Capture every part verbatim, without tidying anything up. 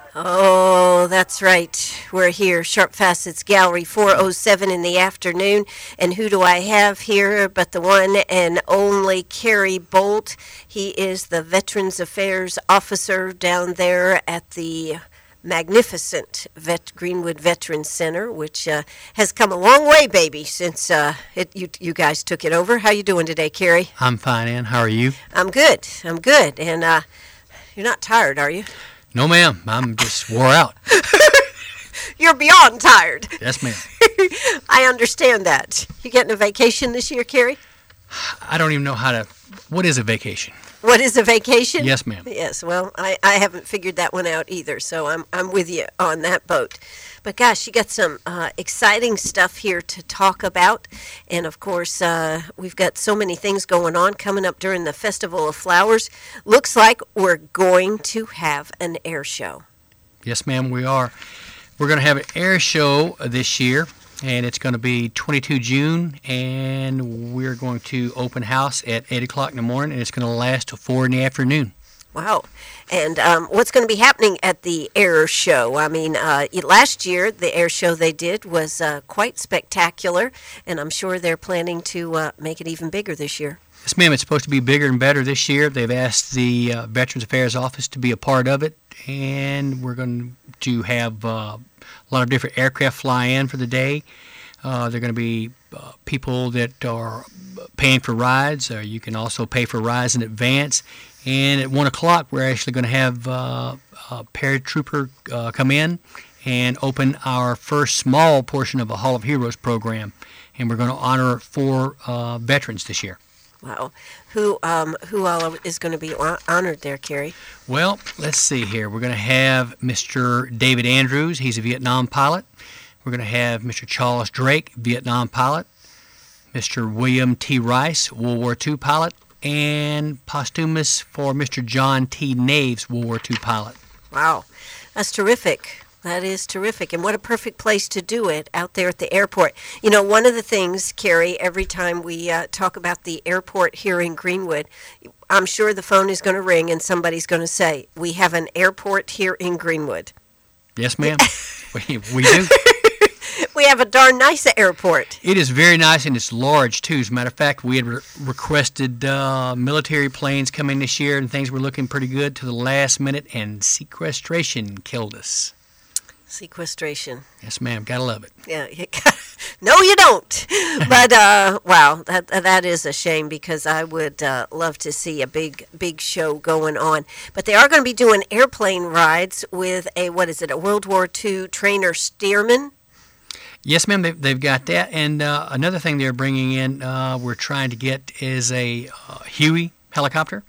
Oh, that's right. We're here, Sharp Facets Gallery, four oh seven in the afternoon. And who do I have here but the one and only Kerry Bolt? He is the Veterans Affairs Officer down there at the magnificent Vet Greenwood Veterans Center, which uh, has come a long way, baby, since uh, it, you you guys took it over. How you doing today, Kerry? I'm fine, Ann. How are you? I'm good. I'm good. And uh, you're not tired, are you? No, ma'am. I'm just wore out. You're beyond tired. Yes, ma'am. I understand that. You getting a vacation this year, Kerry? I don't even know how to. What is a vacation? What is a vacation? Yes, ma'am. Yes. Well, I, I haven't figured that one out either, so I'm I'm with you on that boat. But gosh, you got some uh, exciting stuff here to talk about, and of course, uh, we've got so many things going on coming up during the Festival of Flowers. Looks like we're going to have an air show. Yes, ma'am. We are. We're going to have an air show this year, and it's going to be twenty-second of June, and we're going to open house at eight o'clock in the morning, and it's going to last till four in the afternoon. Wow. And um, what's going to be happening at the air show? I mean, uh, last year, the air show they did was uh, quite spectacular, and I'm sure they're planning to uh, make it even bigger this year. Yes, ma'am. It's supposed to be bigger and better this year. They've asked the uh, Veterans Affairs Office to be a part of it, and we're going to have uh, a lot of different aircraft fly in for the day. Uh, they're going to be uh, people that are paying for rides. Uh, you can also pay for rides in advance. And at one o'clock, we're actually going to have uh, a paratrooper uh, come in and open our first small portion of a Hall of Heroes program. And we're going to honor four uh, veterans this year. Wow. Who um, who all is going to be honored there, Kerry? Well, let's see here. We're going to have Mister David Andrews. He's a Vietnam pilot. We're going to have Mister Charles Drake, Vietnam pilot. Mister William T. Rice, World War Two pilot. And posthumous for Mister John T. Naves, World War Two pilot. Wow. That's terrific. That is terrific. And what a perfect place to do it out there at the airport. You know, one of the things, Kerry, every time we uh, talk about the airport here in Greenwood, I'm sure the phone is going to ring and somebody's going to say, we have an airport here in Greenwood. Yes, ma'am. we, we do. We have a darn nice airport. It is very nice, and it's large, too. As a matter of fact, we had re- requested uh, military planes coming this year, and things were looking pretty good to the last minute, and sequestration killed us. Sequestration. Yes, ma'am. Gotta love it. Yeah. No, you don't. But, uh, wow, that that is a shame because I would uh, love to see a big, big show going on. But they are going to be doing airplane rides with a, what is it, a World War Two trainer steerman. Yes, ma'am, they've, they've got that. And uh, another thing they're bringing in, uh, we're trying to get is a uh, Huey helicopter.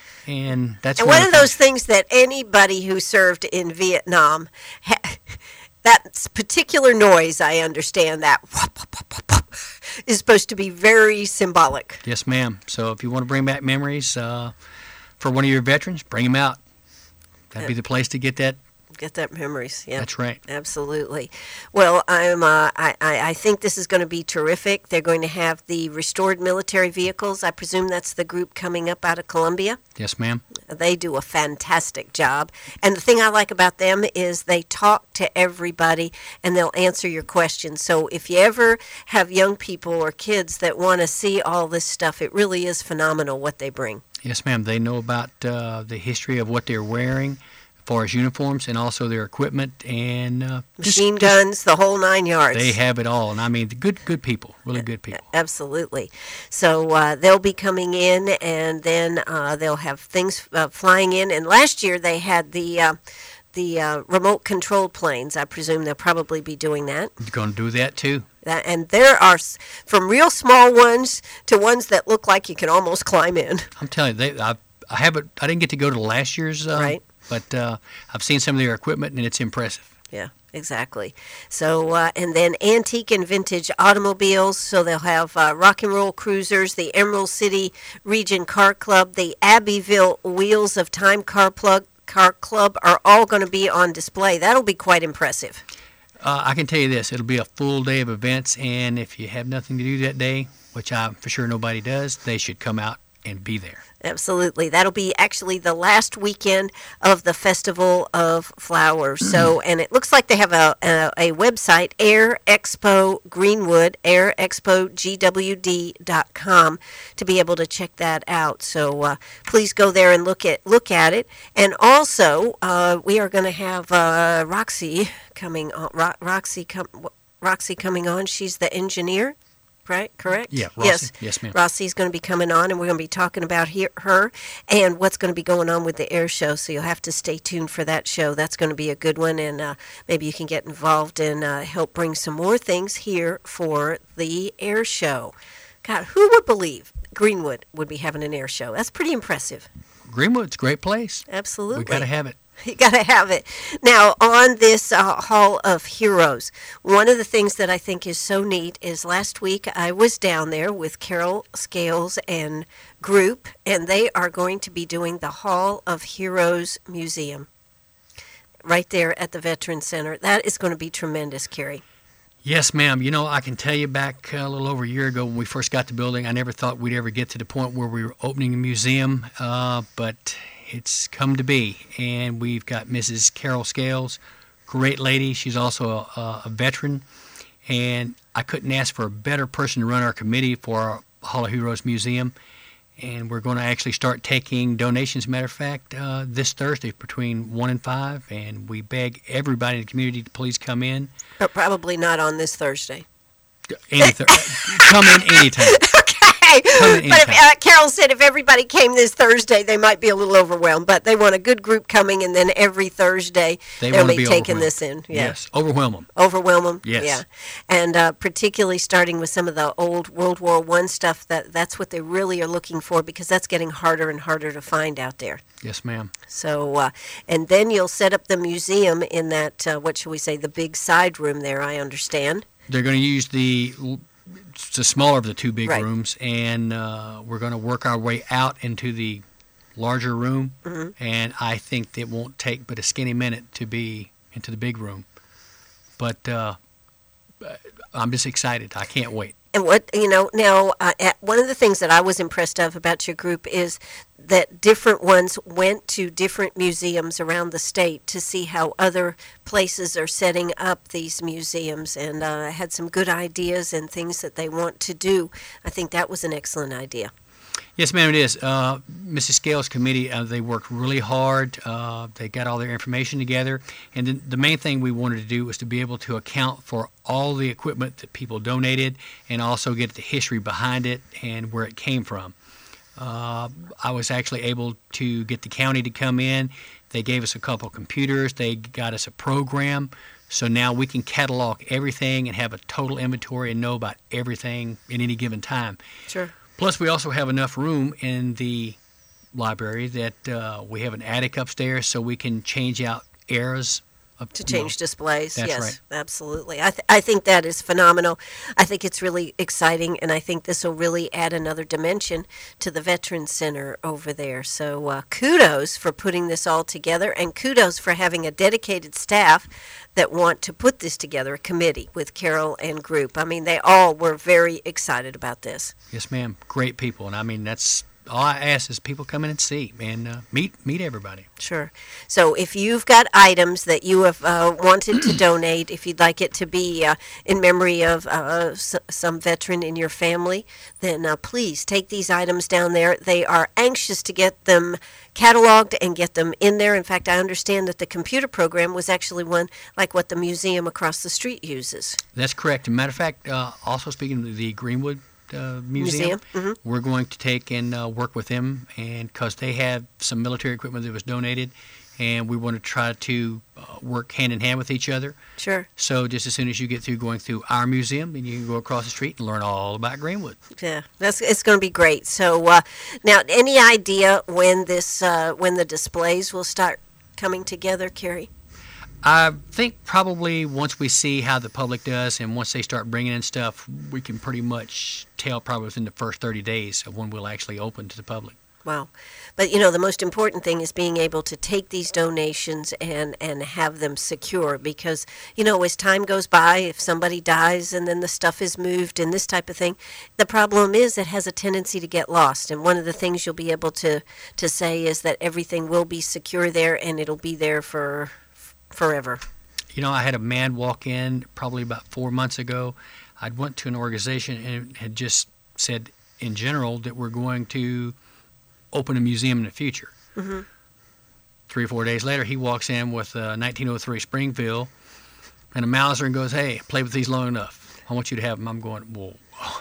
And that's and one, one of those things that anybody who served in Vietnam, ha- that particular noise, I understand that, whoop, whoop, whoop, whoop, is supposed to be very symbolic. Yes, ma'am. So if you want to bring back memories uh, for one of your veterans, bring them out. That'd be the place to get that. Get that memories, yeah. That's right. Absolutely. Well, I'm. Uh, I, I think this is going to be terrific. They're going to have the restored military vehicles. I presume that's the group coming up out of Columbia. Yes, ma'am. They do a fantastic job. And the thing I like about them is they talk to everybody and they'll answer your questions. So if you ever have young people or kids that want to see all this stuff, it really is phenomenal what they bring. Yes, ma'am. They know about uh, the history of what they're wearing, as far as uniforms and also their equipment and uh, machine just, guns, just, the whole nine yards. They have it all, and I mean, good, good people, really good people. Absolutely. So uh, they'll be coming in, and then uh, they'll have things uh, flying in. And last year they had the uh, the uh, remote control planes. I presume they'll probably be doing that. You're going to do that too. That, and there are from real small ones to ones that look like you can almost climb in. I'm telling you, they, I, I haven't. I didn't get to go to last year's. Uh, right. But uh, I've seen some of their equipment, and it's impressive. Yeah, exactly. So, uh, and then antique and vintage automobiles. So they'll have uh, rock and roll cruisers, the Emerald City Region Car Club, the Abbeville Wheels of Time Car Plug Car Club are all going to be on display. That'll be quite impressive. Uh, I can tell you this. It'll be a full day of events, and if you have nothing to do that day, which I for sure nobody does, they should come out and be there. Absolutely. That'll be actually the last weekend of the Festival of Flowers. So, and it looks like they have a, a, a website, Air Expo Greenwood, air expo g w d dot com, to be able to check that out. So uh, please go there and look at look at it. And also, uh, we are going to have uh, Roxy coming on. Ro- Roxy, com- Roxy coming on. She's the engineer. Right, correct? Yeah, Rossi. Yes, yes, ma'am. Rossi's going to be coming on, and we're going to be talking about he- her and what's going to be going on with the air show. So you'll have to stay tuned for that show. That's going to be a good one, and uh, maybe you can get involved and uh, help bring some more things here for the air show. God, who would believe Greenwood would be having an air show? That's pretty impressive. Greenwood's a great place. Absolutely. We got to have it. You got to have it. Now, on this uh, Hall of Heroes, one of the things that I think is so neat is last week I was down there with Carol Scales and group, and they are going to be doing the Hall of Heroes Museum right there at the Veterans Center. That is going to be tremendous, Carrie. Yes, ma'am. You know, I can tell you back a little over a year ago when we first got the building, I never thought we'd ever get to the point where we were opening a museum, uh, but it's come to be, and we've got Missus Carol Scales, great lady. She's also a, a veteran, and I couldn't ask for a better person to run our committee for our Hall of Heroes Museum, and we're going to actually start taking donations, matter of fact, uh, this Thursday between one and five, and we beg everybody in the community to please come in. But probably not on this Thursday. Any th- come in anytime. Okay, but if, uh, Carol said if everybody came this Thursday, they might be a little overwhelmed. But they want a good group coming, and then every Thursday they they'll be, be taking this in. Yeah. Yes, overwhelm them. Overwhelm them. Yes. Yeah, and uh, particularly starting with some of the old World War One stuff. That that's what they really are looking for, because that's getting harder and harder to find out there. Yes, ma'am. So, uh, and then you'll set up the museum in that uh, what shall we say, the big side room there. I understand. They're going to use the the smaller of the two big right. rooms, and uh, we're going to work our way out into the larger room. Mm-hmm. And I think it won't take but a skinny minute to be into the big room. But uh, I'm just excited. I can't wait. And what, you know, now, uh, one of the things that I was impressed of about your group is that different ones went to different museums around the state to see how other places are setting up these museums, and uh, had some good ideas and things that they want to do. I think that was an excellent idea. Yes, ma'am, it is. Uh, Missus Scales' committee, uh, they worked really hard. Uh, they got all their information together. And the, the main thing we wanted to do was to be able to account for all the equipment that people donated, and also get the history behind it and where it came from. Uh, I was actually able to get the county to come in. They gave us a couple of computers. They got us a program. So now we can catalog everything and have a total inventory and know about everything at any given time. Sure. Plus, we also have enough room in the library that uh, we have an attic upstairs, so we can change out eras. Of, to change know, displays. That's yes, right. Absolutely. I, th- I think that is phenomenal. I think it's really exciting, and I think this will really add another dimension to the Veterans Center over there. So uh, kudos for putting this all together, and kudos for having a dedicated staff that want to put this together, a committee with Carol and group. I mean, they all were very excited about this. Yes, ma'am. Great people. And I mean, that's all I ask is people come in and see and uh, meet meet everybody. Sure. So if you've got items that you have uh, wanted to donate, if you'd like it to be uh, in memory of uh, s- some veteran in your family, then uh, please take these items down there. They are anxious to get them cataloged and get them in there. In fact, I understand that the computer program was actually one like what the museum across the street uses. That's correct. As a matter of fact, uh, also speaking of the Greenwood Uh, museum, museum. Mm-hmm. we're going to take and uh, work with them, and because they have some military equipment that was donated, and we want to try to uh, work hand in hand with each other. Sure. So just as soon as you get through going through our museum, then you can go across the street and learn all about Greenwood. Yeah, that's it's going to be great. So uh, now, any idea when this uh, when the displays will start coming together, Carrie? I think probably once we see how the public does, and once they start bringing in stuff, we can pretty much tell probably within the first thirty days of when we'll actually open to the public. Wow. But, you know, the most important thing is being able to take these donations and, and have them secure because, you know, as time goes by, if somebody dies and then the stuff is moved and this type of thing, the problem is it has a tendency to get lost. And one of the things you'll be able to, to say is that everything will be secure there and it'll be there for forever. You know, I had a man walk in probably about four months ago. I'd went to an organization and had just said in general that we're going to open a museum in the future. Mm-hmm. Three or four days later, he walks in with a nineteen oh three Springfield and a Mauser and goes, "Hey, play with these long enough. I want you to have them." I'm going, "Whoa,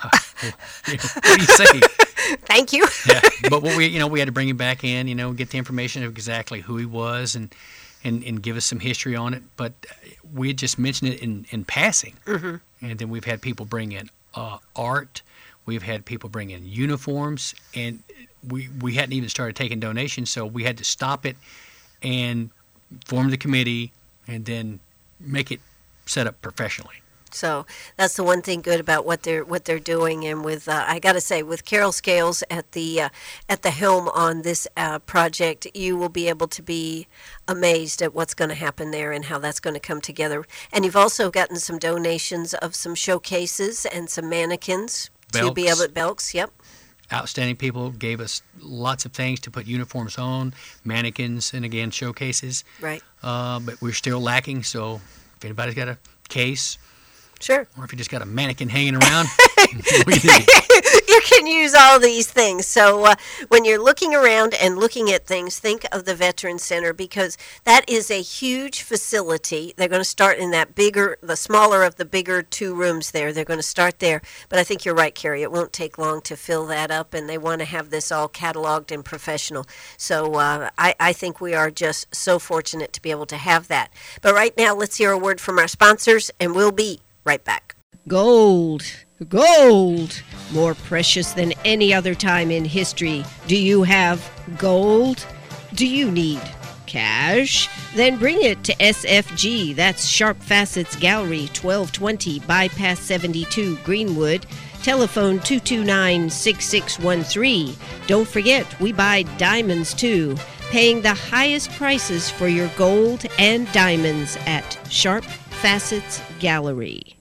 you know, what do you say?" Thank you. Yeah, but what we, you know, we had to bring him back in, you know, get the information of exactly who he was and and, and give us some history on it. But we had just mentioned it in in passing, mm-hmm. and then we've had people bring in uh, art. We've had people bring in uniforms, and we we hadn't even started taking donations, so we had to stop it and form the committee and then make it set up professionally. So that's the one thing good about what they're what they're doing, and with uh, I got to say, with Carol Scales at the uh, at the helm on this uh, project, you will be able to be amazed at what's going to happen there and how that's going to come together. And you've also gotten some donations of some showcases and some mannequins Belks. to be able to Belks. Yep. Outstanding people gave us lots of things to put uniforms on, mannequins, and again showcases. Right. Uh, but we're still lacking. So if anybody's got a case. Sure. Or if you just got a mannequin hanging around, we need you can use all these things. So uh, when you're looking around and looking at things, think of the Veterans Center because that is a huge facility. They're going to start in that bigger, the smaller of the bigger two rooms there. They're going to start there. But I think you're right, Carrie. It won't take long to fill that up, and they want to have this all cataloged and professional. So uh, I, I think we are just so fortunate to be able to have that. But right now, let's hear a word from our sponsors, and we'll be right back. Gold. Gold. More precious than any other time in history. Do you have gold? Do you need cash? Then bring it to S F G. That's Sharp Facets Gallery, twelve twenty Bypass seventy-two, Greenwood. Telephone two two nine, six six one three. Don't forget, we buy diamonds too. Paying the highest prices for your gold and diamonds at Sharp Facets Gallery.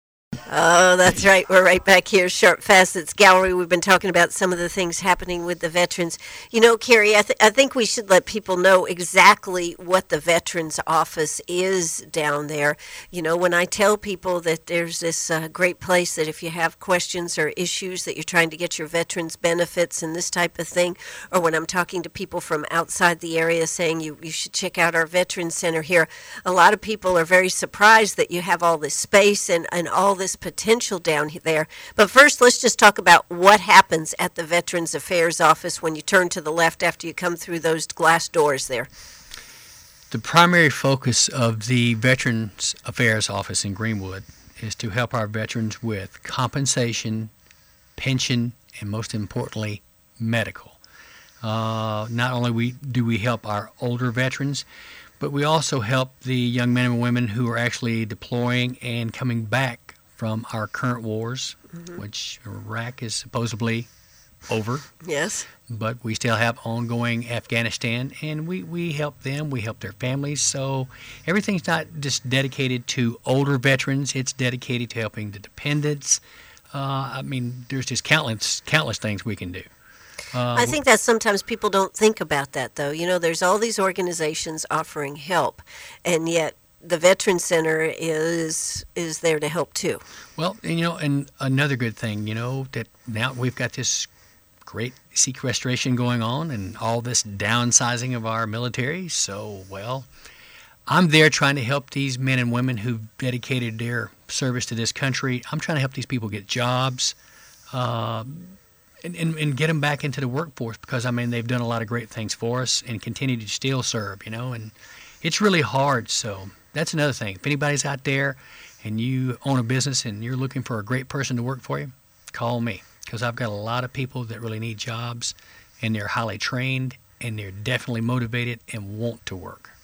Oh, that's right. We're right back here, Sharp Facets Gallery. We've been talking about some of the things happening with the veterans. You know, Carrie, I, th- I think we should let people know exactly what the Veterans Office is down there. You know, when I tell people that there's this uh, great place that if you have questions or issues that you're trying to get your veterans benefits and this type of thing, or when I'm talking to people from outside the area saying you, you should check out our Veterans Center here, a lot of people are very surprised that you have all this space and, and all this potential down there. But first, let's just talk about what happens at the Veterans Affairs Office when you turn to the left after you come through those glass doors there. The primary focus of the Veterans Affairs Office in Greenwood is to help our veterans with compensation, pension, and most importantly, medical. Uh, not only we, do we help our older veterans, but we also help the young men and women who are actually deploying and coming back from our current wars, mm-hmm. which Iraq is supposedly over. Yes. But we still have ongoing Afghanistan, and we, we help them, we help their families. So everything's not just dedicated to older veterans, it's dedicated to helping the dependents. Uh, I mean, there's just countless, countless things we can do. Uh, I think that sometimes people don't think about that, though. You know, there's all these organizations offering help, and yet the Veterans Center is is there to help too. Well, and, you know, and another good thing, you know, that now we've got this great sequestration going on and all this downsizing of our military. So, well, I'm there trying to help these men and women who've dedicated their service to this country. I'm trying to help these people get jobs uh, and, and, and get them back into the workforce because, I mean, they've done a lot of great things for us and continue to still serve, you know, and it's really hard. So that's another thing. If anybody's out there and you own a business and you're looking for a great person to work for you, call me because I've got a lot of people that really need jobs and they're highly trained and they're definitely motivated and want to work.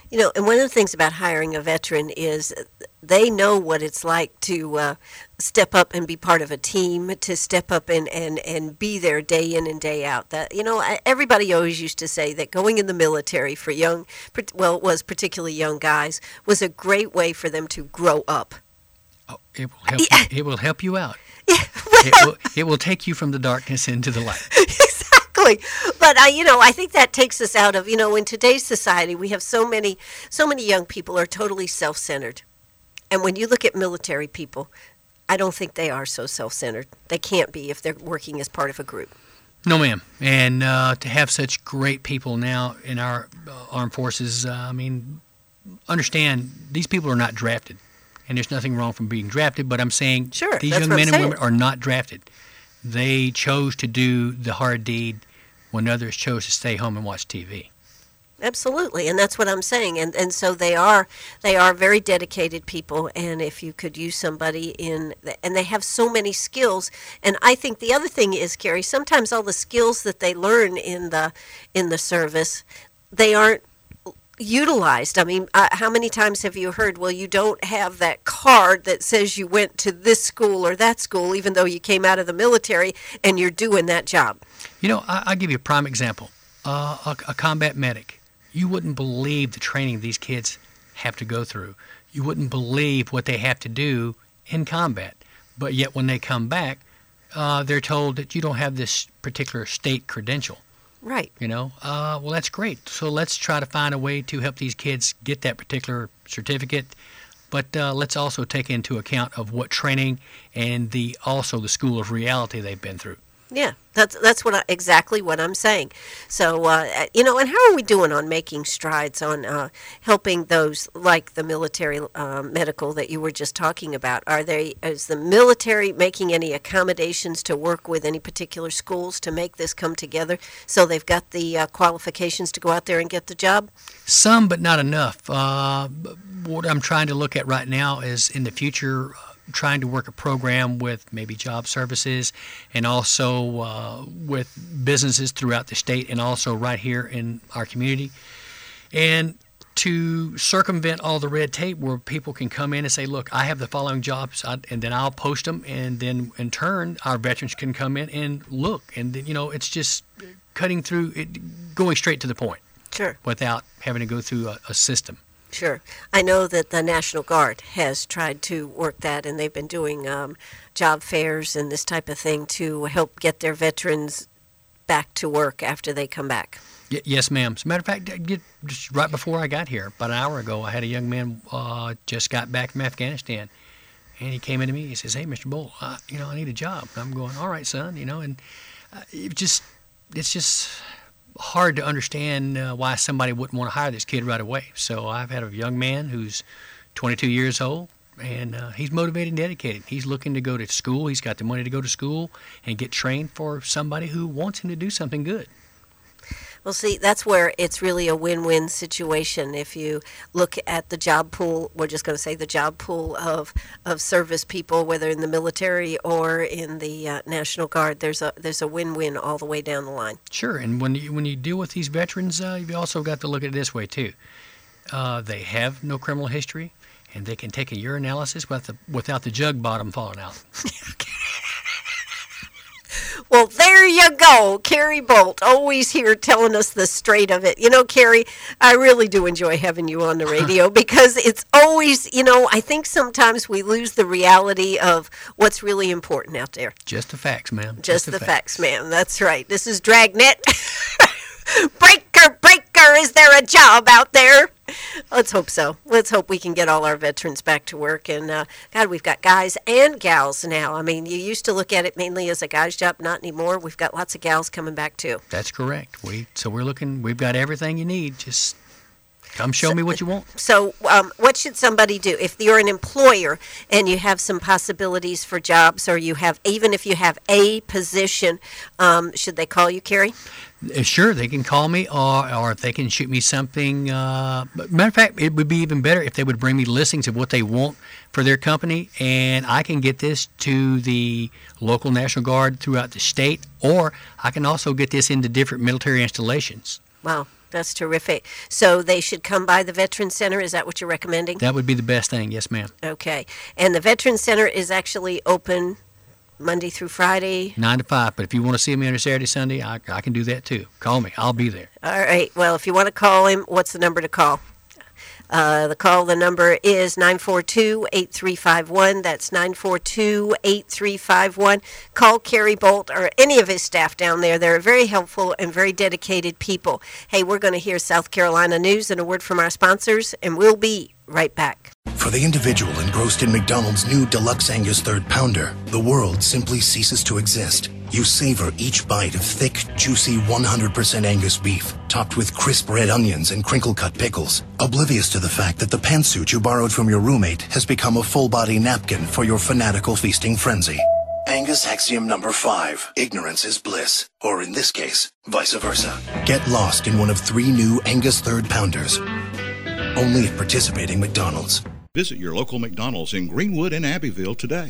You know, and one of the things about hiring a veteran is they know what it's like to uh, step up and be part of a team, to step up and, and, and be there day in and day out. That, you know, I- everybody always used to say that going in the military for young, part- well, it was particularly young guys, was a great way for them to grow up. Oh, it will help. Yeah. You, it will help you out. Yeah, It will, it will take you from the darkness into the light. exactly. But I, you know, I think that takes us out of, you know, in today's society, we have so many, so many young people are totally self-centered. And when you look at military people, I don't think they are so self-centered. They can't be if they're working as part of a group. No, ma'am. And uh, to have such great people now in our uh, armed forces, uh, I mean, understand these people are not drafted. And there's nothing wrong from being drafted, but I'm saying Sure, these that's young what I'm men and saying. women are not drafted. They chose to do the hard deed when others chose to stay home and watch T V. Absolutely, and that's what I'm saying. And and so they are they are very dedicated people. And if you could use somebody in, the, and they have so many skills. And I think the other thing is, Carrie, sometimes all the skills that they learn in the in the service, they aren't utilized. I mean, uh, how many times have you heard, well, you don't have that card that says you went to this school or that school, even though you came out of the military and you're doing that job? You know, I, I'll give you a prime example. Uh, a, a combat medic. You wouldn't believe the training these kids have to go through. You wouldn't believe what they have to do in combat. But yet when they come back, uh, they're told that you don't have this particular state credential. Right. You know, uh, well, that's great. So let's try to find a way to help these kids get that particular certificate. But uh, let's also take into account of what training and the also the school of reality they've been through. Yeah, that's that's what I, exactly what I'm saying. So uh, you know, and how are we doing on making strides on uh, helping those like the military uh, medical that you were just talking about? Are they is the military making any accommodations to work with any particular schools to make this come together so they've got the uh, qualifications to go out there and get the job? Some, but not enough. Uh, what I'm trying to look at right now is in the future. Trying to work a program with maybe job services and also uh, with businesses throughout the state and also right here in our community. And to circumvent all the red tape where people can come in and say, look, I have the following jobs, and then I'll post them, and then in turn our veterans can come in and look. And then, you know, it's just cutting through, it, going straight to the point. Sure. Without having to go through a, a system. Sure. I know that the National Guard has tried to work that, and they've been doing um, job fairs and this type of thing to help get their veterans back to work after they come back. Y- yes, ma'am. As a matter of fact, I get- just right before I got here, about an hour ago, I had a young man uh, just got back from Afghanistan, and he came into me. He says, "Hey, Mister Bull, uh, you know, I need a job." And I'm going, "All right, son," you know, and uh, it just it's just. hard to understand uh, why somebody wouldn't want to hire this kid right away. So I've had a young man who's twenty-two years old, and uh, he's motivated and dedicated. He's looking to go to school. He's got the money to go to school and get trained for somebody who wants him to do something good. Well, see, that's where it's really a win-win situation. If you look at the job pool, we're just going to say the job pool of, of service people, whether in the military or in the uh, National Guard, there's a there's a win-win all the way down the line. Sure, and when you, when you deal with these veterans, uh, you've also got to look at it this way, too. Uh, they have no criminal history, and they can take a urinalysis without the, without the jug bottom falling out. Well, there you go. Carrie Bolt, always here telling us the straight of it. You know, Carrie, I really do enjoy having you on the radio because it's always, you know, I think sometimes we lose the reality of what's really important out there. Just the facts, ma'am. Just, the, the facts. facts, ma'am. That's right. This is Dragnet. Breaker, breaker, is there a job out there? Let's hope so. Let's hope we can get all our veterans back to work. And, uh, God, we've got guys and gals now. I mean, you used to look at it mainly as a guy's job, not anymore. We've got lots of gals coming back, too. That's correct. We So we're looking, we've got everything you need. Just come show so, me what you want. So um, what should somebody do? If you're an employer and you have some possibilities for jobs, or you have, even if you have a position, um, should they call you, Carrie? Uh, Sure, they can call me, or or if they can shoot me something. Uh, matter of fact, it would be even better if they would bring me listings of what they want for their company, and I can get this to the local National Guard throughout the state, or I can also get this into different military installations. Wow. That's terrific. So they should come by the Veterans Center. Is that what you're recommending? That would be the best thing. Yes, ma'am. Okay. And the Veterans Center is actually open Monday through Friday? nine to five. But if you want to see me on a Saturday, Sunday, I, I can do that too. Call me. I'll be there. All right. Well, if you want to call him, what's the number to call? Uh, the call, the number is nine four two, eight three five one. That's nine four two, eight three five one. Call Kerry Bolt or any of his staff down there. They're very helpful and very dedicated people. Hey, we're going to hear South Carolina news and a word from our sponsors, and we'll be right back. For the individual engrossed in McDonald's new Deluxe Angus Third Pounder, the world simply ceases to exist. You savor each bite of thick, juicy one hundred percent Angus beef, topped with crisp red onions and crinkle-cut pickles, oblivious to the fact that the pantsuit you borrowed from your roommate has become a full-body napkin for your fanatical feasting frenzy. Angus axiom number five, ignorance is bliss, or in this case, vice versa. Get lost in one of three new Angus Third Pounders, only at participating McDonald's. Visit your local McDonald's in Greenwood and Abbeville today.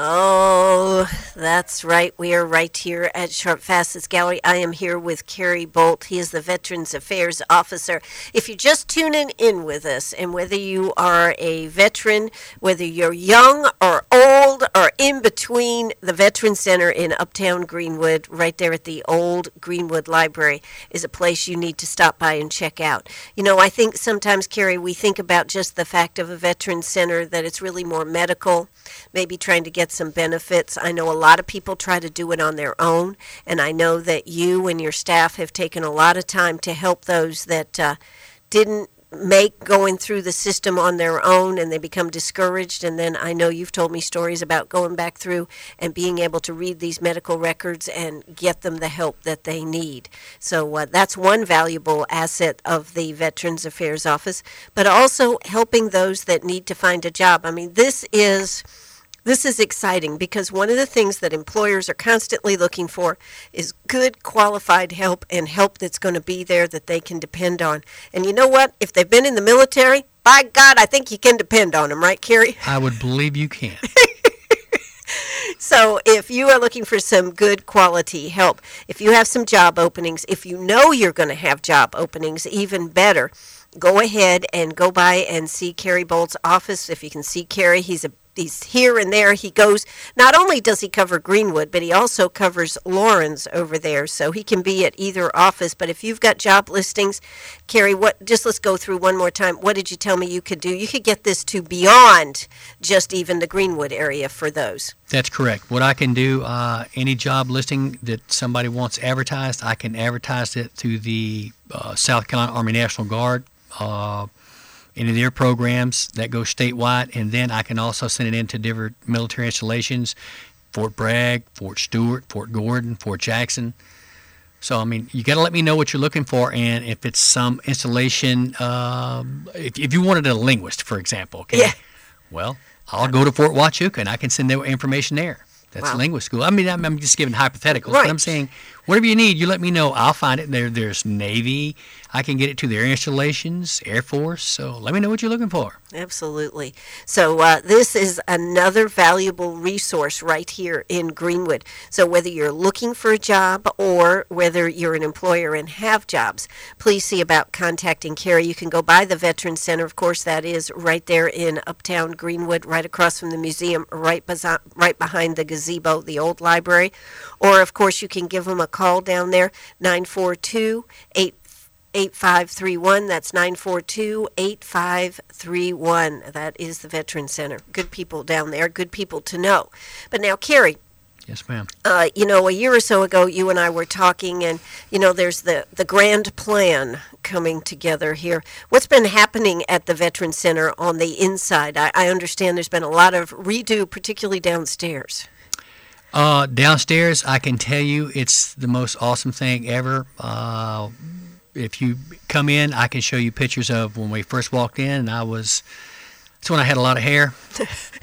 Oh, that's right. We are right here at Sharp Facets Gallery. I am here with Kerry Bolt. He is the Veterans Affairs Officer. If you're just tuning in with us, and whether you are a veteran, whether you're young or old or in between, the Veterans Center in Uptown Greenwood, right there at the old Greenwood Library, is a place you need to stop by and check out. You know, I think sometimes, Kerry, we think about just the fact of a Veterans Center, that it's really more medical, maybe trying to get some benefits. I know a lot of people try to do it on their own, and I know that you and your staff have taken a lot of time to help those that uh, didn't make going through the system on their own, and they become discouraged. And then I know you've told me stories about going back through and being able to read these medical records and get them the help that they need. So uh, that's one valuable asset of the Veterans Affairs Office, but also helping those that need to find a job. I mean, this is... This is exciting because one of the things that employers are constantly looking for is good, qualified help, and help that's going to be there that they can depend on. And you know what? If they've been in the military, by God, I think you can depend on them, right, Kerry? I would believe you can. So if you are looking for some good quality help, if you have some job openings, if you know you're going to have job openings, even better, go ahead and go by and see Kerry Bolt's office. If you can see Kerry, he's a He's here and there. He goes, not only does he cover Greenwood, but he also covers Lawrence over there. So he can be at either office. But if you've got job listings, Kerry, what, just let's go through one more time. What did you tell me you could do? You could get this to beyond just even the Greenwood area for those. That's correct. What I can do, uh, any job listing that somebody wants advertised, I can advertise it through the uh, South Carolina Army National Guard, uh, into their programs that go statewide, and then I can also send it into different military installations, Fort Bragg, Fort Stewart, Fort Gordon, Fort Jackson. So, I mean, you got to let me know what you're looking for, and if it's some installation, um, if, if you wanted a linguist, for example, okay, yeah. Well, I'll go to Fort Huachuca, and I can send their information there. That's wow. linguist school. I mean, I'm, I'm just giving hypotheticals, right. But I'm saying whatever you need, you let me know. I'll find it. There, there's Navy. I can get it to their installations, Air Force. So let me know what you're looking for. Absolutely. So uh, this is another valuable resource right here in Greenwood. So whether you're looking for a job or whether you're an employer and have jobs, please see about contacting Kerry. You can go by the Veterans Center. Of course, that is right there in Uptown Greenwood, right across from the museum, right, besi- right behind the gazebo, the old library. Or, of course, you can give them a call down there, nine four two, eight five three one. That's nine four two, eight five three one. That is the Veterans Center. Good people down there, good people to know. But now, Kerry. Yes, ma'am. Uh, you know, a year or so ago, you and I were talking, and, you know, there's the, the grand plan coming together here. What's been happening at the Veterans Center on the inside? I, I understand there's been a lot of redo, particularly downstairs. Uh, downstairs, I can tell you it's the most awesome thing ever. Uh, if you come in, I can show you pictures of when we first walked in, and I was, that's when I had a lot of hair. uh,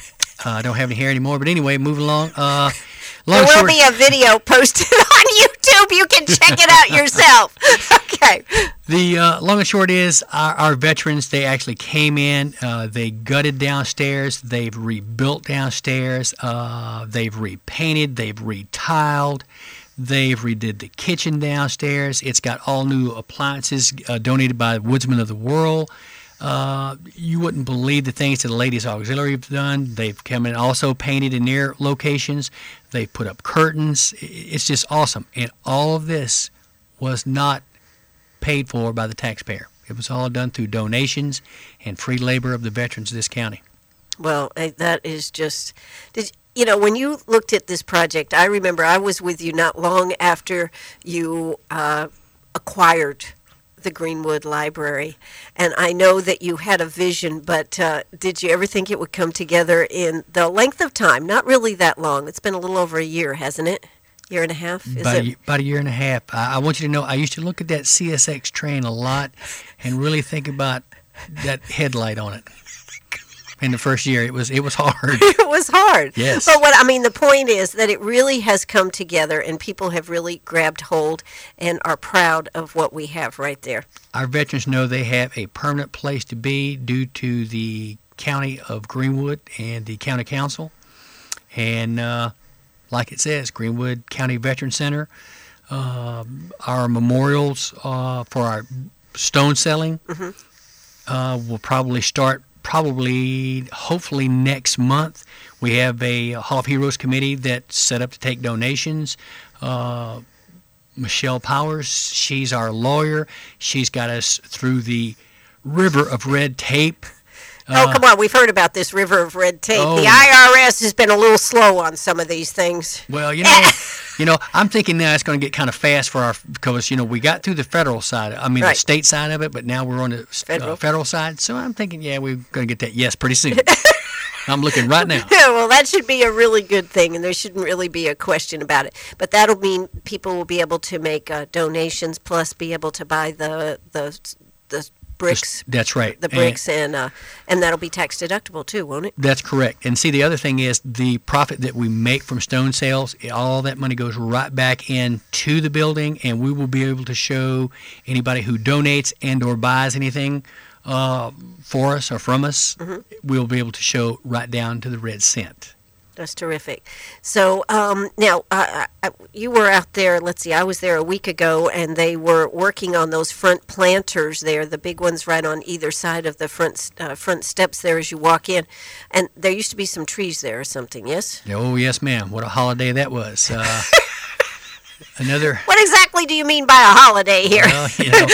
I don't have any hair anymore, but anyway, moving along. Uh, long there will short, be a video posted on YouTube. You can check it out yourself. Okay. The uh, long and short is our, our veterans, they actually came in, uh, they gutted downstairs, they've rebuilt downstairs, uh, they've repainted, they've retiled, They've redid the kitchen downstairs. It's got all new appliances uh, donated by Woodsmen of the World. Uh, you wouldn't believe the things that the Ladies Auxiliary have done. They've come in also painted in their locations. They've put up curtains. It's just awesome. And all of this was not paid for by the taxpayer. It was all done through donations and free labor of the veterans of this county. Well, eh, that is just, did, you know, when you looked at this project, I remember I was with you not long after you uh, acquired the Greenwood Library, and I know that you had a vision, but uh, did you ever think it would come together in the length of time? Not really that long. It's been a little over a year, hasn't it? Year and a half? Is about, it? A, about a year and a half. I, I want you to know, I used to look at that C S X train a lot and really think about that headlight on it. In the first year, it was it was hard. It was hard. Yes. But what I mean, the point is that it really has come together, and people have really grabbed hold and are proud of what we have right there. Our veterans know they have a permanent place to be due to the county of Greenwood and the county council. And uh, like it says, Greenwood County Veteran Center, uh, our memorials uh, for our stone selling mm-hmm. uh, will probably start probably, hopefully next month. We have a Hall of Heroes committee that's set up to take donations. Uh, Michelle Powers, she's our lawyer. She's got us through the river of red tape. Oh, uh, come on. We've heard about this river of red tape. Oh. The I R S has been a little slow on some of these things. Well, you know, you know, I'm thinking now it's going to get kind of fast for our, because, you know, we got through the federal side, I mean, right. the state side of it, but now we're on the federal, uh, federal side. So I'm thinking, yeah, we're going to get that yes pretty soon. I'm looking right now. Yeah, well, that should be a really good thing, and there shouldn't really be a question about it. But that'll mean people will be able to make uh, donations, plus be able to buy the the the bricks. That's right. The bricks, and and, uh, and that'll be tax deductible too, won't it? That's correct. And see, the other thing is the profit that we make from stone sales, all that money goes right back into the building, and we will be able to show anybody who donates and or buys anything uh, for us or from us, mm-hmm. we'll be able to show right down to the red cent. That's terrific. So um, now, uh, I, you were out there, let's see, I was there a week ago, and they were working on those front planters there, the big ones right on either side of the front uh, front steps there as you walk in. And there used to be some trees there or something, yes? Oh, yes, ma'am. What a holiday that was. Uh, another... What exactly do you mean by a holiday here? Well, you know...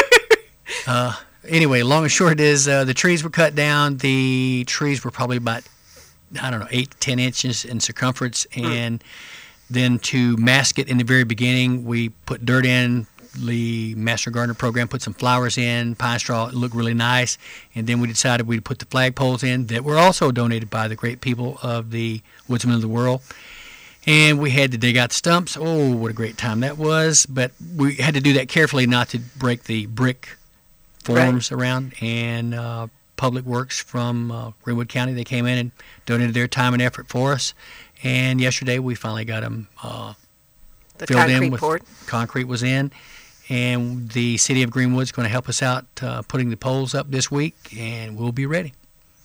uh, anyway, long and short is uh, the trees were cut down. The trees were probably about... I don't know, eight to ten inches in circumference, and mm. then to mask it in the very beginning, we put dirt in. The Master Gardener program put some flowers in, pine straw. It looked really nice, and then we decided we'd put the flagpoles in that were also donated by the great people of the Woodsmen of the World. And we had to dig out the stumps. Oh, what a great time that was! But we had to do that carefully, not to break the brick forms right. around. And uh, Public Works from uh, Greenwood County, they came in and donated their time and effort for us. And yesterday we finally got them uh, the filled concrete in with poured. Concrete was in, and the city of Greenwood is going to help us out uh, putting the poles up this week, and we'll be ready.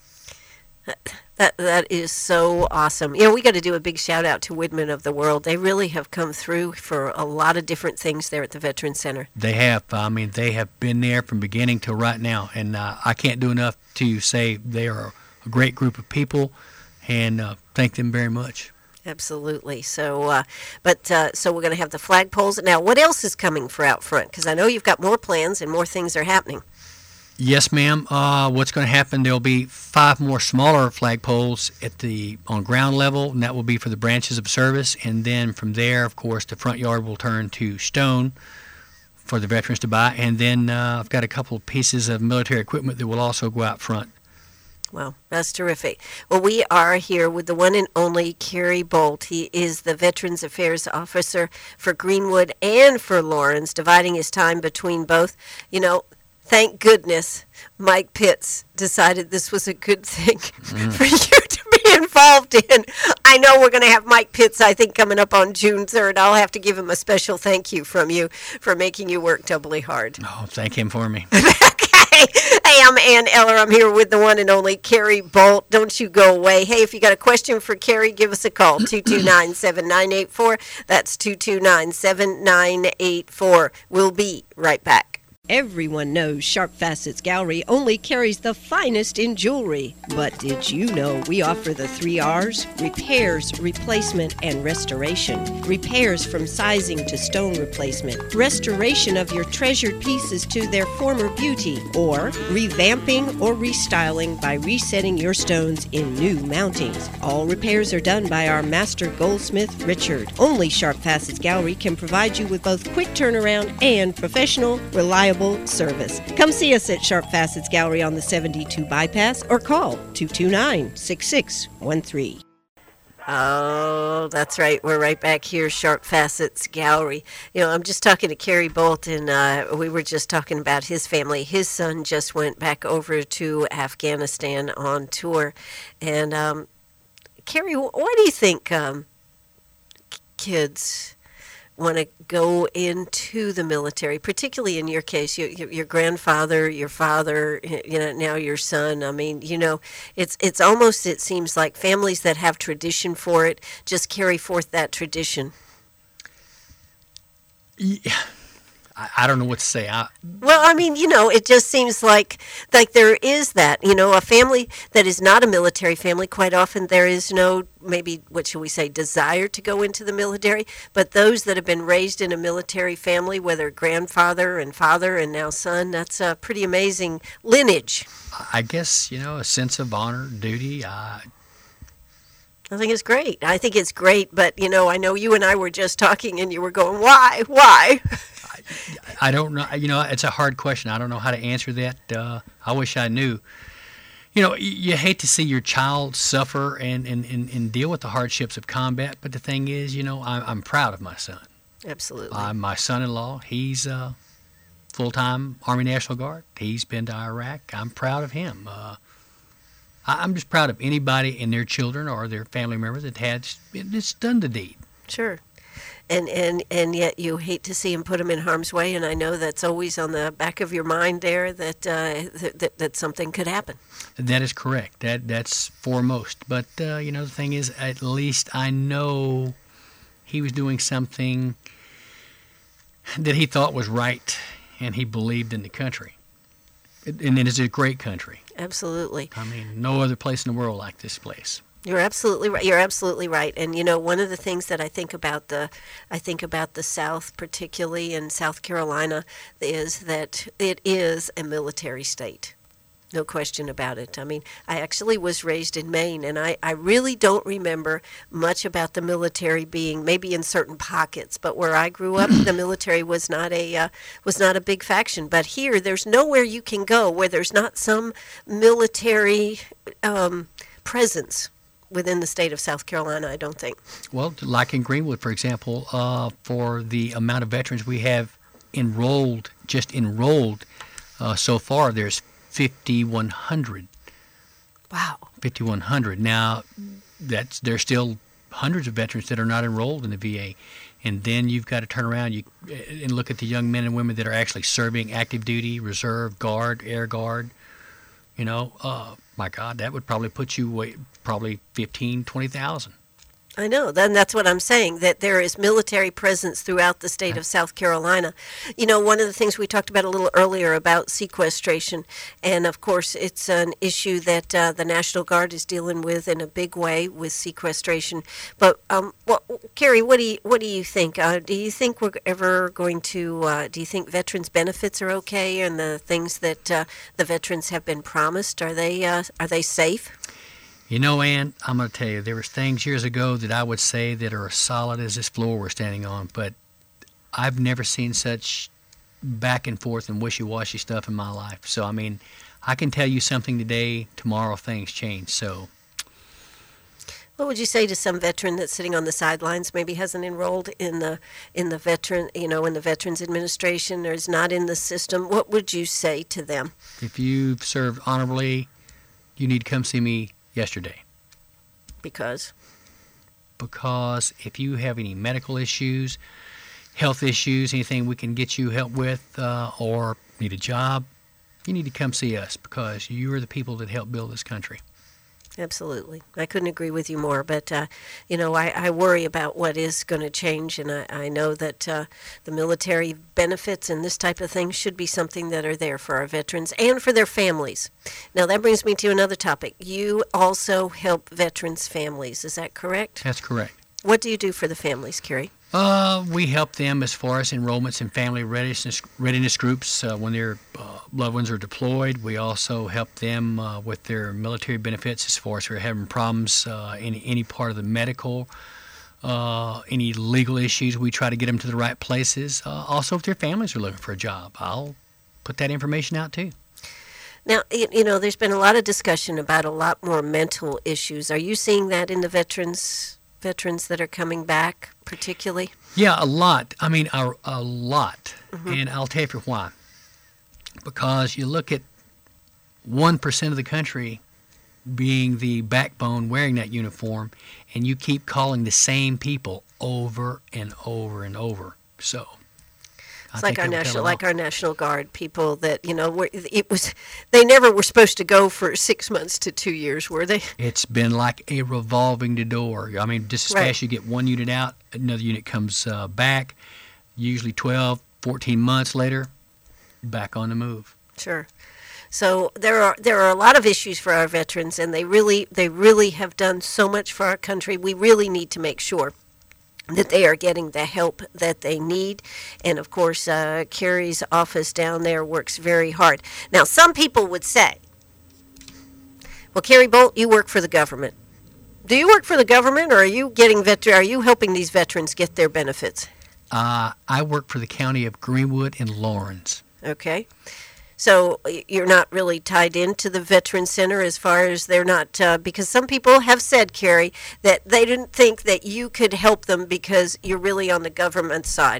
That that is so awesome. You know, we got to do a big shout out to Woodmen of the World. They really have come through for a lot of different things there at the Veteran Center. They have. I mean, they have been there from beginning to right now, and uh, I can't do enough to say they are a great group of people, and uh, thank them very much. Absolutely. So, uh, but uh, so we're going to have the flagpoles. Now, what else is coming for out front? Because I know you've got more plans and more things are happening. Yes, ma'am. Uh, what's going to happen, there'll be five more smaller flagpoles at the on ground level, and that will be for the branches of service. And then from there, of course, the front yard will turn to stone for the veterans to buy. And then uh, I've got a couple of pieces of military equipment that will also go out front. Well, that's terrific. Well, we are here with the one and only Kerry Bolt. He is the Veterans Affairs Officer for Greenwood and for Laurens, dividing his time between both. You know, thank goodness Mike Pitts decided this was a good thing mm. for you to be involved in. I know we're going to have Mike Pitts, I think, coming up on June third. I'll have to give him a special thank you from you for making you work doubly hard. Oh, thank him for me. Okay. Hey, Hi, I'm Ann Eller. I'm here with the one and only Carrie Bolt. Don't you go away. Hey, if you got a question for Carrie, give us a call, two two nine, seven nine eight four. That's two two nine, seven nine eight four. We'll be right back. Everyone knows Sharp Facets Gallery only carries the finest in jewelry. But did you know we offer the three R's? Repairs, replacement, and restoration. Repairs from sizing to stone replacement. Restoration of your treasured pieces to their former beauty. Or revamping or restyling by resetting your stones in new mountings. All repairs are done by our master goldsmith, Richard. Only Sharp Facets Gallery can provide you with both quick turnaround and professional, reliable service. Come see us at Sharp Facets Gallery on the seventy-two bypass or call two two nine, six six one three. Oh, that's right. We're right back here, Sharp Facets Gallery. You know, I'm just talking to Carrie Bolt, and uh, we were just talking about his family. His son just went back over to Afghanistan on tour. And, um, Carrie, why do you think um, kids want to go into the military, particularly in your case, your, your grandfather, your father, you know, now your son? I mean, you know, it's it's almost, it seems like families that have tradition for it just carry forth that tradition. Yeah. I, I don't know what to say. I, Well, I mean, you know, it just seems like like there is that, you know, a family that is not a military family, quite often there is no, maybe, what should we say, desire to go into the military. But those that have been raised in a military family, whether grandfather and father and now son, that's a pretty amazing lineage. I guess, you know, a sense of honor, duty. Uh, I think it's great. I think it's great, but, you know, I know you and I were just talking and you were going, why, why? I don't know. You know, it's a hard question. I don't know how to answer that. Uh, I wish I knew. You know, you, you hate to see your child suffer and, and, and, and deal with the hardships of combat, but the thing is, you know, I'm, I'm proud of my son. Absolutely. Uh, my son-in-law, he's uh, full-time Army National Guard. He's been to Iraq. I'm proud of him. Uh, I, I'm just proud of anybody and their children or their family members that had it's done the deed. Sure. And, and and yet you hate to see him put him in harm's way, and I know that's always on the back of your mind there, that uh, that, that, that something could happen. That is correct. That That's foremost. But, uh, you know, the thing is, at least I know he was doing something that he thought was right, and he believed in the country. And it is a great country. Absolutely. I mean, no other place in the world like this place. You're absolutely right. You're absolutely right. And you know, one of the things that I think about the, I think about the South, particularly in South Carolina, is that it is a military state. No question about it. I mean, I actually was raised in Maine, and I, I really don't remember much about the military being, maybe in certain pockets, but where I grew up, the military was not a uh, was not a big faction. But here, there's nowhere you can go where there's not some military um, presence within the state of South Carolina, I don't think. Well, like in Greenwood, for example, uh, for the amount of veterans we have enrolled, just enrolled uh, so far, there's fifty-one hundred. Wow. fifty-one hundred. Now, that's there's still hundreds of veterans that are not enrolled in the V A. And then you've got to turn around you and look at the young men and women that are actually serving active duty, reserve, guard, air guard. You know, uh, my God, that would probably put you way, probably fifteen, twenty thousand. I know. Then that's what I'm saying, that there is military presence throughout the state of South Carolina. You know, one of the things we talked about a little earlier about sequestration, and of course it's an issue that uh, the National Guard is dealing with in a big way with sequestration. But, um, well, Carrie, what do you what do you think? Uh, do you think we're ever going to? Uh, do you think veterans' benefits are okay, and the things that uh, the veterans have been promised, are they uh, are they safe? You know, Ann, I'm going to tell you, there was things years ago that I would say that are as solid as this floor we're standing on, but I've never seen such back and forth and wishy-washy stuff in my life. So, I mean, I can tell you something today, tomorrow things change. So, what would you say to some veteran that's sitting on the sidelines, maybe hasn't enrolled in the in the veteran, you know, in the Veterans Administration, or is not in the system? What would you say to them? If you've served honorably, you need to come see me yesterday. Because? Because if you have any medical issues, health issues, anything we can get you help with, uh, or need a job, you need to come see us because you are the people that helped build this country. Absolutely. I couldn't agree with you more. But, uh, you know, I, I worry about what is going to change. And I, I know that uh, the military benefits and this type of thing should be something that are there for our veterans and for their families. Now, that brings me to another topic. You also help veterans' families. Is that correct? That's correct. What do you do for the families, Kerry? Uh, we help them as far as enrollments in family readiness, readiness groups uh, when their uh, loved ones are deployed. We also help them uh, with their military benefits as far as they're having problems uh, in any part of the medical, uh, any legal issues. We try to get them to the right places. Uh, also, if their families are looking for a job, I'll put that information out too. Now, you know, there's been a lot of discussion about a lot more mental issues. Are you seeing that in the veterans veterans that are coming back, particularly? Yeah, a lot. I mean, a, a lot. Mm-hmm. And I'll tell you for why. Because you look at one percent of the country being the backbone wearing that uniform, and you keep calling the same people over and over and over. So it's like our national, like our National Guard people that, you know, were, it was, they never were supposed to go for six months to two years, were they? It's been like a revolving door. I mean, just as Right. fast as you get one unit out, another unit comes uh, back, usually twelve, fourteen months later, back on the move. Sure. So there are there are a lot of issues for our veterans, and they really they really have done so much for our country. We really need to make sure that they are getting the help that they need. And, of course, uh, Kerry's office down there works very hard. Now, some people would say, well, Kerry Bolt, you work for the government. Do you work for the government, or are you getting vet- are you helping these veterans get their benefits? Uh, I work for the county of Greenwood and Lawrence. Okay. So you're not really tied into the Veteran Center as far as they're not, uh, because some people have said, Kerry, that they didn't think that you could help them because you're really on the government side.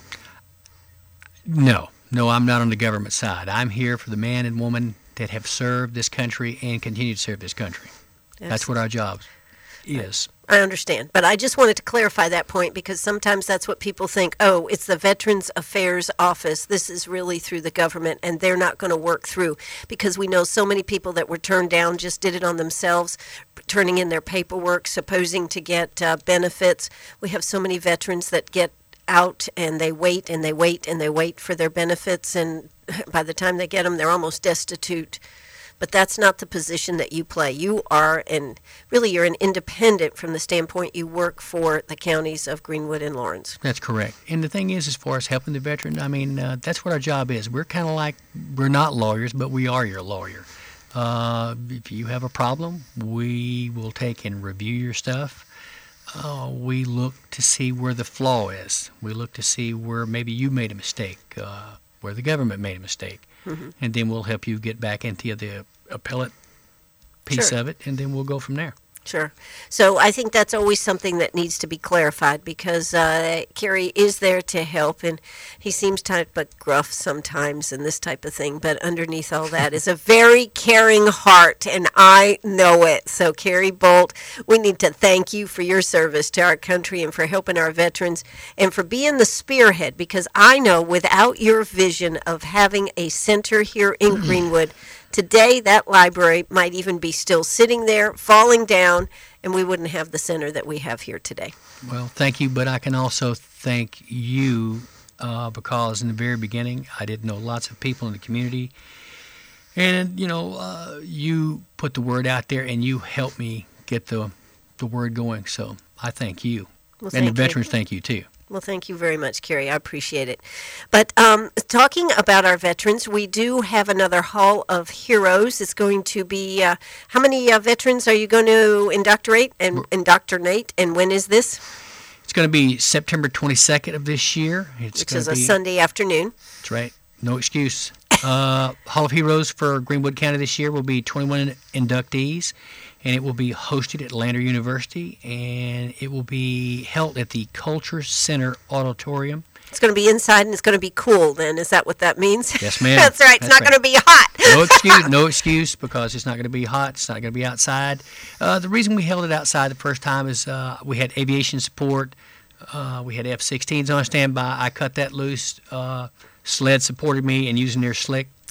No, no, I'm not on the government side. I'm here for the man and woman that have served this country and continue to serve this country. Yes. That's what our job is. I understand, but I just wanted to clarify that point because sometimes that's what people think, oh, it's the Veterans Affairs Office. This is really through the government, and they're not going to work through because we know so many people that were turned down just did it on themselves, turning in their paperwork, supposing to get uh, benefits. We have so many veterans that get out and they wait and they wait and they wait for their benefits, and by the time they get them, they're almost destitute. But that's not the position that you play. You are, and really you're an independent from the standpoint you work for the counties of Greenwood and Lawrence. That's correct. And the thing is, as far as helping the veteran, I mean, uh, that's what our job is. We're kind of like, we're not lawyers, but we are your lawyer. Uh, if you have a problem, we will take and review your stuff. Uh, we look to see where the flaw is. We look to see where maybe you made a mistake, uh, where the government made a mistake. Mm-hmm. And then we'll help you get back into the appellate piece Sure. of it, and then we'll go from there. Sure. So I think that's always something that needs to be clarified because uh, Kerry is there to help, and he seems type but gruff sometimes and this type of thing. But underneath all that is a very caring heart, and I know it. So Kerry Bolt, we need to thank you for your service to our country and for helping our veterans and for being the spearhead, because I know without your vision of having a center here in Greenwood, today, that library might even be still sitting there, falling down, and we wouldn't have the center that we have here today. Well, thank you, but I can also thank you uh, because in the very beginning, I didn't know lots of people in the community. And, you know, uh, you put the word out there, and you helped me get the, the word going. So I thank you. Well, and the thank you. veterans thank you, too. Well, thank you very much, Kerry. I appreciate it. But um, talking about our veterans, we do have another Hall of Heroes. It's going to be, uh, how many uh, veterans are you going to indoctrinate and indoctrinate, and when is this? It's going to be September twenty-second of this year. It's Which going is to a be, Sunday afternoon. That's right. No excuse. Uh, Hall of Heroes for Greenwood County this year will be twenty-one inductees, and it will be hosted at Lander University, and it will be held at the Culture Center Auditorium. It's going to be inside, and it's going to be cool then. Is that what that means? Yes, ma'am. That's right. It's That's not right. going to be hot. No excuse, no excuse, because it's not going to be hot. It's not going to be outside. Uh, the reason we held it outside the first time is uh, we had aviation support. Uh, we had F sixteens on standby. I cut that loose. Uh, SLED supported me in using their slick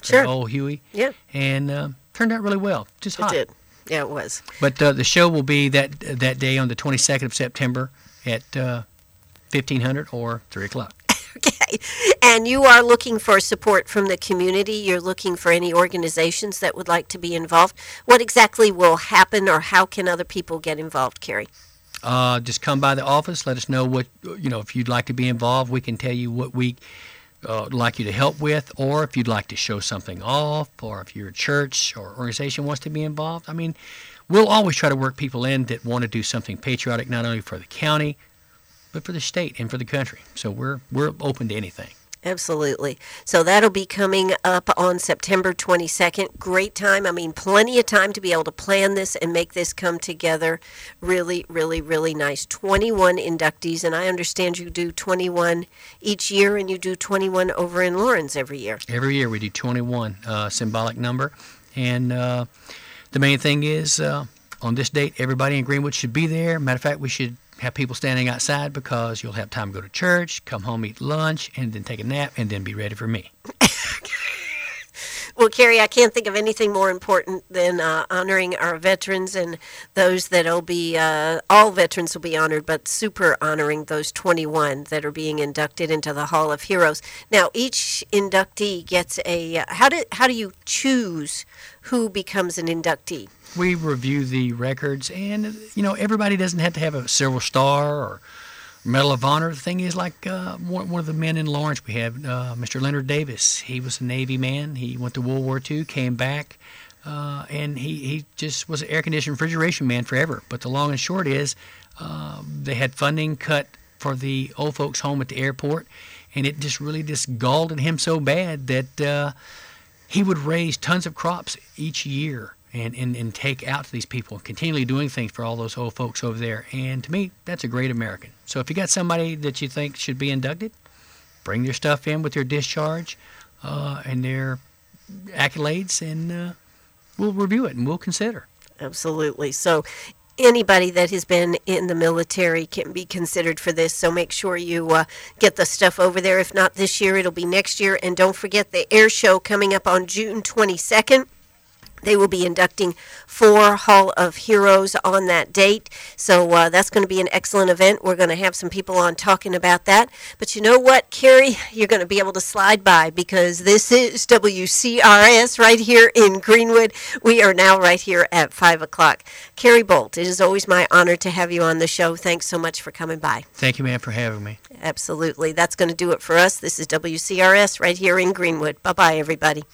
Sure. at Old Huey. Yeah. And uh, turned out really well. Just It hot. did. Yeah, it was. But uh, the show will be that that day on the twenty-second of September at uh, fifteen hundred or three o'clock. Okay. And you are looking for support from the community. You're looking for any organizations that would like to be involved. What exactly will happen, or how can other people get involved, Carrie? Uh, just come by the office. Let us know what, you know, if you'd like to be involved. We can tell you what we uh, like you to help with, or if you'd like to show something off, or if your church or organization wants to be involved. I mean, we'll always try to work people in that want to do something patriotic, not only for the county, but for the state and for the country. So we're we're open to anything. Absolutely. So that'll be coming up on September twenty-second. Great time. I mean, plenty of time to be able to plan this and make this come together. Really, really, really nice. twenty-one inductees, and I understand you do twenty-one each year, and you do twenty-one over in Lawrence every year. Every year we do twenty-one, uh, symbolic number. And uh, the main thing is uh, on this date, everybody in Greenwood should be there. Matter of fact, we should have people standing outside because you'll have time to go to church, come home, eat lunch, and then take a nap, and then be ready for me. Well, Carrie, I can't think of anything more important than uh, honoring our veterans and those that will be, uh, all veterans will be honored, but super honoring those twenty-one that are being inducted into the Hall of Heroes. Now, each inductee gets a, uh, how do, how do you choose who becomes an inductee? We review the records, and, you know, everybody doesn't have to have a Silver Star or Medal of Honor. The thing is, like uh, one, one of the men in Lawrence, we have uh, Mister Leonard Davis. He was a Navy man. He went to World War Two, came back, uh, and he, he just was an air-conditioned refrigeration man forever. But the long and short is uh, they had funding cut for the old folks' home at the airport, and it just really just galled at him so bad that uh, he would raise tons of crops each year. And, and, and take out to these people, continually doing things for all those old folks over there. And to me, that's a great American. So if you got somebody that you think should be inducted, bring their stuff in with their discharge uh, and their accolades, and uh, we'll review it and we'll consider. Absolutely. So anybody that has been in the military can be considered for this, so make sure you uh, get the stuff over there. If not this year, it'll be next year. And don't forget the air show coming up on June twenty-second. They will be inducting four Hall of Heroes on that date. So uh, that's going to be an excellent event. We're going to have some people on talking about that. But you know what, Carrie? You're going to be able to slide by because this is W C R S right here in Greenwood. We are now right here at five o'clock. Carrie Bolt, it is always my honor to have you on the show. Thanks so much for coming by. Thank you, ma'am, for having me. Absolutely. That's going to do it for us. This is W C R S right here in Greenwood. Bye-bye, everybody.